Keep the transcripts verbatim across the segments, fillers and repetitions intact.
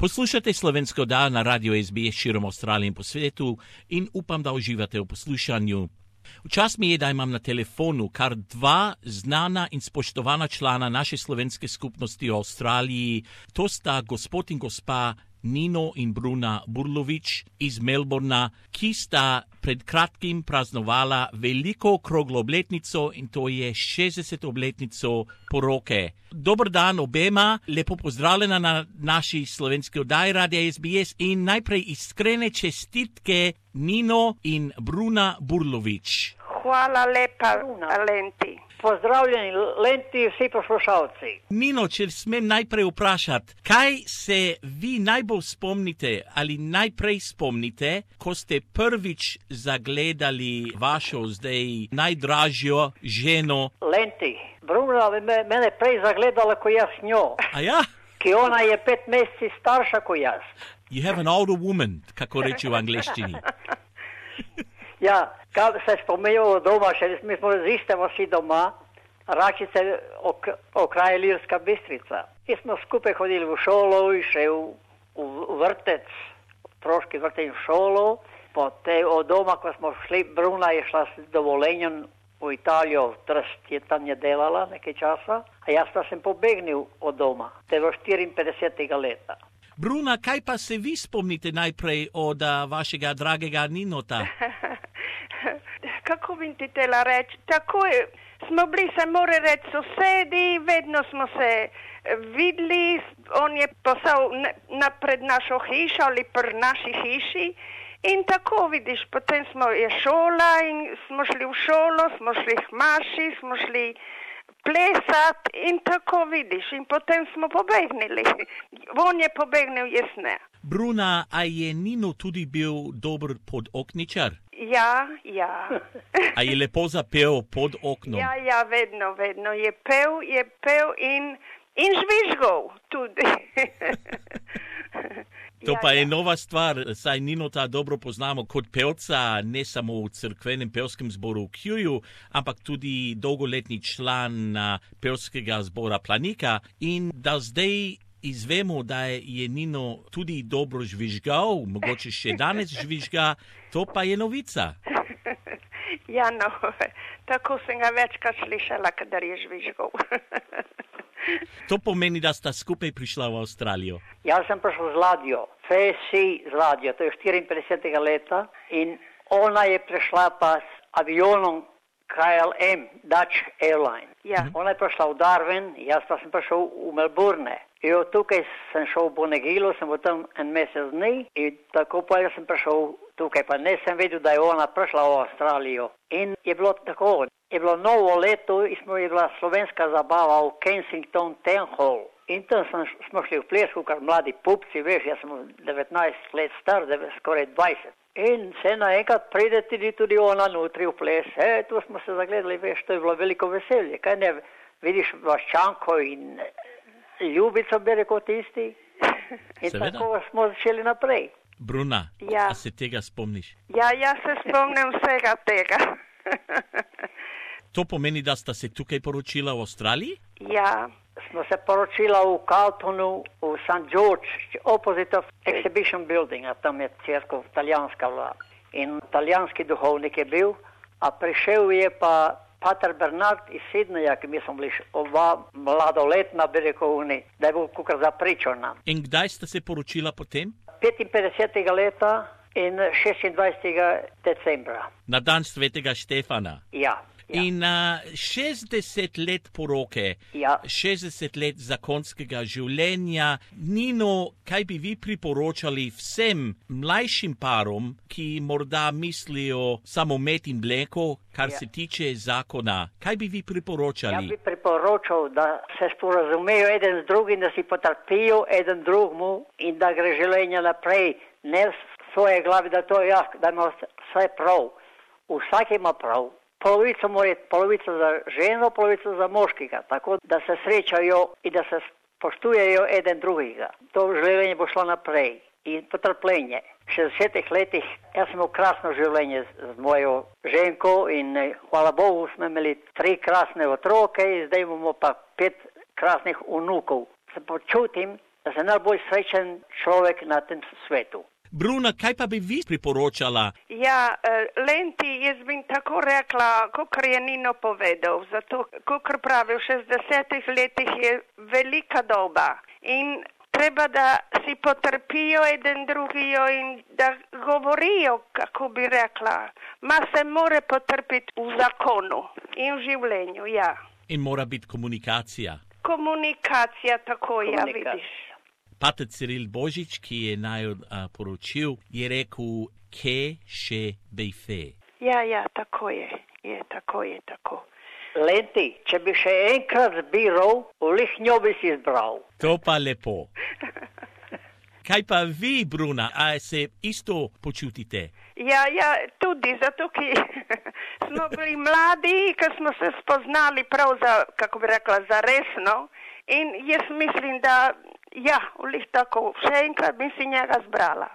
Poslušate slovensko oddajo na Radio S B S širom Avstralije in po svetu in upam, da uživate v poslušanju. Včas mi je, da imam na telefonu kar dva znana in spoštovana člana naše slovenske skupnosti v Avstraliji. To sta gospod in gospa Nino in Bruna Burlovič iz Melbourna, ki sta pred kratkim praznovala veliko okroglo obletnico in to je šestdeseto obletnico poroke. Dober dan obema, lepo pozdravljena na naši slovenski oddaji Radia S B S in najprej iskrene čestitke Nino in Bruna Burlovič. Hvala lepa, Lenti. Pozdravljeni, Lenti, vsi poslušalci. Nino, če smem najprej vprašati, kaj se vi najbolj spomnite ali najprej spomnite, ko ste prvič zagledali vašo zdaj najdražjo ženo? Lenti, Bruna me, mene prej zagledala ko jaz s njo. A ja? Ki ona je pet meseci starša ko jaz. You have an older woman, kako reči v angleščini. Ja, kad se spomenuo doma, še mi smo z iste vasi doma, Račice ok, okraj Ilirska Bistrica. Mi smo skupaj hodili v šolo, še v, v, v vrtec, troški vrtec v šolo, potem od doma, ko smo šli, Bruna je šla s dovolenjem v Italijo, v Trst je tam je delala nekaj časa, a jaz pa sem pobegnil od doma, te do štiriinpetdesetega leta. Bruna, kaj pa se vi spomnite najprej od uh, vašega dragega Ninota? Kako bi ti tela reči? Tako je, smo bili, se more reči, sosedi, vedno smo se videli, on je posal na, pred našo hišo ali pred naši hiši in tako vidiš, potem smo je šola in smo šli v šolo, smo šli k maši, smo šli plesat in tako vidiš in potem smo pobegnili. On je pobegnil, jaz ne. Bruna, a je Nino tudi bil dober podokničar? Ja, ja. A je lepo zapel pod oknom? Ja, ja, vedno, vedno je pel, je pel in, in žvižgov tudi. To ja, pa je ja. nova stvar, saj Ninota dobro poznamo kot pevca, ne samo v cerkvenem pevskem zboru v Kjuju, ampak tudi dolgoletni član pevskega zbora Planika in da zdaj izvemo, da je Nino tudi dobro žvižgal, mogoče še danes žvižga, to pa je novica. Ja, no, tako sem ga večkrat slišala, kadar je žvižgal. To pomeni, da sta skupaj prišla v Avstralijo. Jaz sem prišel z ladjo, F S C z ladjo, to je štiriinpetdesetega leta in ona je prišla pa s avionom K L M, Dutch Airline. Ja. Ona je prišla v Darwin, jaz pa sem prišel v Melbourne. In od tukaj sem šel v Bonegilo, sem bil tam en mesec dni in tako pa jaz sem prišel tukaj, pa ne sem vedel, da je ona prišla v Avstralijo. In je bilo tako, je bilo novo leto in smo je bila slovenska zabava v Kensington Town Hall. In tam sem, smo šli v plesku, kar mladi pupci, veš, jaz sem devetnajst let star, skoraj dvajset. In se naenkrat pride tudi, tudi ona notri v ples. E, tu smo se zagledali, veš, to je bilo veliko veselje. Kaj ne, vidiš Vaščanko in Ljubico, bi rekel tisti. In Seveda. Tako smo začeli naprej. Bruna, Ja. a se tega spomniš? Ja, jaz se spomnim vsega tega. To pomeni, da sta se tukaj poročila v Avstraliji? Ja, Smo se poročila v Carltonu, v Saint George, opposite of Exhibition Building, a tam je cerkev italijanska vlada. In italijanski duhovnik je bil, a prišel je pa Pater Bernard iz Sydneja, ki mi smo bili oba mladoletna, bi rekel, da je bil kukar za pričo nam. In kdaj sta se poročila potem? petinpetdesetega leta in šestindvajsetega decembra. Na dan svetega Štefana. Ja. Ja. In uh, šestdeset let poroke, Ja. šestdeset let zakonskega življenja. Nino, kaj bi vi priporočali vsem mlajšim parom, ki morda mislijo samo med in mleko, kar Ja. se tiče zakona? Kaj bi vi priporočali? Ja bi priporočal, da se sporazumejo eden z drugim, da si potrpijo eden drugmu in da gre življenje naprej. Ne v svoje glavi, da to ja, da ima vse prav. Vsak ima prav. Polovico mora, polovico za ženo, polovico za moškega, tako da se srečajo in da se spoštujejo eden drugega. To življenje bo šlo naprej in potrpljenje. V šestdesetih letih jaz sem imel krasno življenje z, z mojo ženko in eh, hvala Bogu smo imeli tri krasne otroke in zdaj imamo pa pet krasnih vnukov. Se počutim, da sem najbolj srečen človek na tem svetu. Bruna, kaj pa bi vi priporočala? Ja, Lenti, jaz bi tako rekla, kakor je Nino povedal, zato, kakor pravi, v šestdesetih letih je velika doba in treba, da si potrpijo eden drugijo in da govorijo, kako bi rekla. Ma se more potrpiti v zakonu in v življenju, ja. In mora biti komunikacija. Komunikacija, tako, ja, vidiš. Pater Ciril Božič, ki je naj poročil, je rekel, ke še bejfe. Ja, ja, tako je, je, tako je, tako. Lenti, če bi še enkrat zbiral, vlih njo bi si izbral. To pa lepo. Kaj pa vi, Bruna, a se isto počutite? Ja, ja, tudi, zato, ki smo bili mladi, ko smo se spoznali prav za, kako bi rekla, za resno. In jaz mislim, da, ja, vlih tako, še enkrat bi si njega zbrala.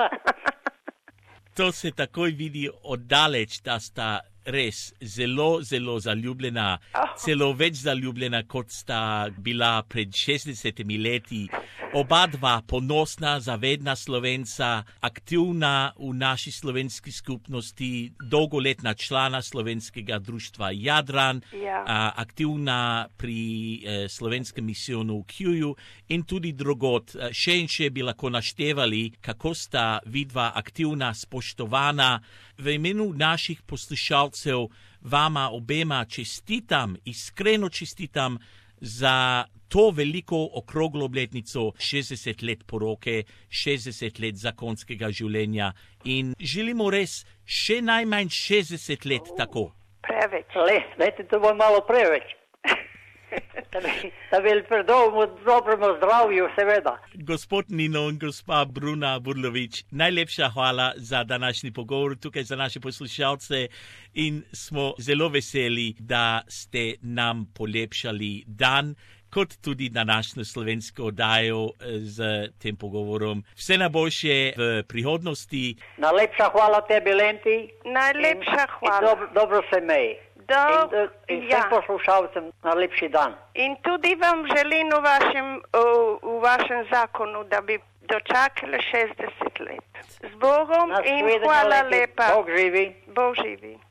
To se takoj vidi oddaleč, da sta res zelo, zelo zaljubljena, oh. Celo več zaljubljena, kot sta bila pred šestdesetimi leti. Oba dva ponosna, zavedna Slovenca, aktivna v naši slovenski skupnosti, dolgoletna člana slovenskega društva Jadran, ja. a, aktivna pri eh, slovenskem misijonu v Kjuju in tudi drugot. Še in še bi lahko naštevali, kako sta vidva aktivna, spoštovana. V imenu naših poslušalcev vama obema čestitam, iskreno čestitam za to veliko okroglo obletnico šestdeset let poroke, šestdeset let zakonskega življenja in želimo res še najmanj šestdeset let tako. Preveč. Le, leti, to bo malo preveč. Da bi, da bi predolgo dobremu zdravju, seveda. Gospod Nino in gospa Bruna Burlovič, najlepša hvala za današnji pogovor tukaj za naše poslušalce in smo zelo veseli, da ste nam polepšali dan, kot tudi na našo slovensko oddajo z tem pogovorom. Vse najboljše v prihodnosti. Najlepša hvala tebi, Lenti. Najlepša in, hvala. In dobro, dobro se meji. Do, in in ja. vsem poslušalcem najlepši dan. In tudi vam želim v vašem, v, v vašem zakonu, da bi dočakali šestdeset let. Z Bogom in hvala lepa. Bog živi. Bog živi.